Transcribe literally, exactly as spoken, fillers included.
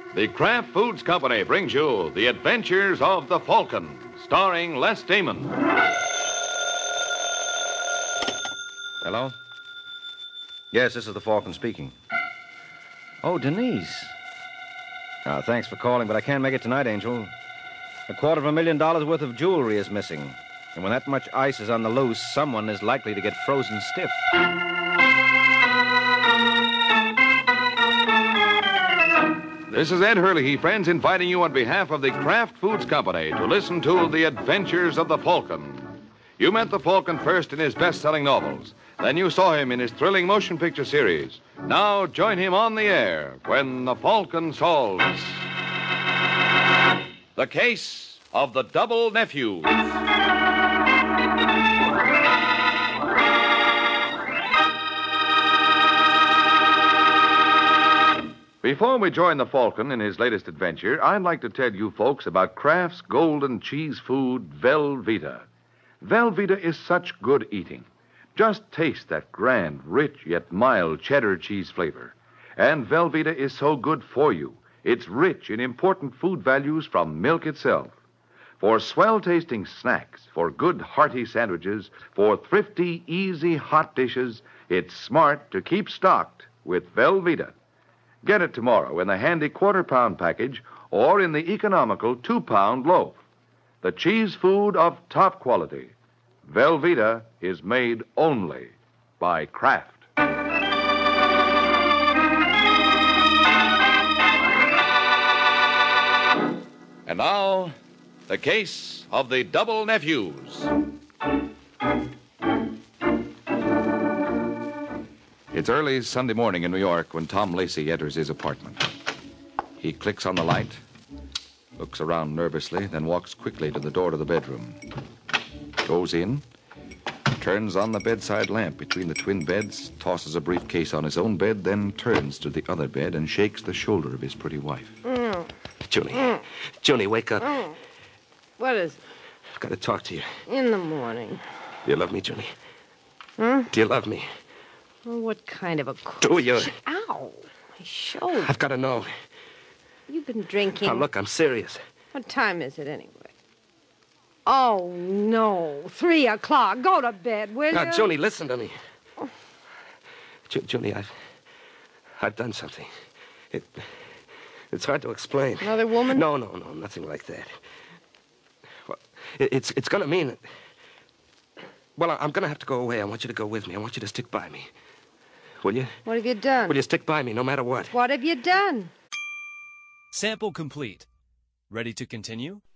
The Kraft Foods Company brings you The Adventures of the Falcon, starring Les Damon. Hello? Yes, this is the Falcon speaking. Oh, Denise. Uh, thanks for calling, but I can't make it tonight, Angel. A quarter of a million dollars worth of jewelry is missing. And when that much ice is on the loose, someone is likely to get frozen stiff. This is Ed Hurley, friends, inviting you on behalf of the Kraft Foods Company to listen to The Adventures of the Falcon. You met the Falcon first in his best-selling novels. Then you saw him in his thrilling motion picture series. Now join him on the air when the Falcon solves the case of the Double Nephews. Before we join the Falcon in his latest adventure, I'd like to tell you folks about Kraft's golden cheese food, Velveeta. Velveeta is such good eating. Just taste that grand, rich, yet mild cheddar cheese flavor. And Velveeta is so good for you. It's rich in important food values from milk itself. For swell-tasting snacks, for good, hearty sandwiches, for thrifty, easy, hot dishes, it's smart to keep stocked with Velveeta. Get it tomorrow in the handy quarter-pound package or in the economical two-pound loaf. The cheese food of top quality. Velveeta is made only by Kraft. And now, the case of the Double Nephews. It's early Sunday morning in New York when Tom Lacey enters his apartment. He clicks on the light, looks around nervously, then walks quickly to the door to the bedroom. Goes in, turns on the bedside lamp between the twin beds, tosses a briefcase on his own bed, then turns to the other bed and shakes the shoulder of his pretty wife. Mm. Junie. Mm. Junie, wake up. Mm. What is it? I've got to talk to you. In the morning. Do you love me, Junie? Huh? Do you love me? Well, what kind of a question? Do you? Ow. My shoulder. I've got to know. You've been drinking. Now, look, I'm serious. What time is it, anyway? Oh, no. Three o'clock. Go to bed, will Now, you? Junie, listen to me. Ju- Junie, I've... I've done something. It... It's hard to explain. Another woman? No, no, no, nothing like that. Well, it, it's it's going to mean that... Well, I'm going to have to go away. I want you to go with me. I want you to stick by me. Will you? What have you done? Will you stick by me no matter what? What have you done? Sample complete. Ready to continue?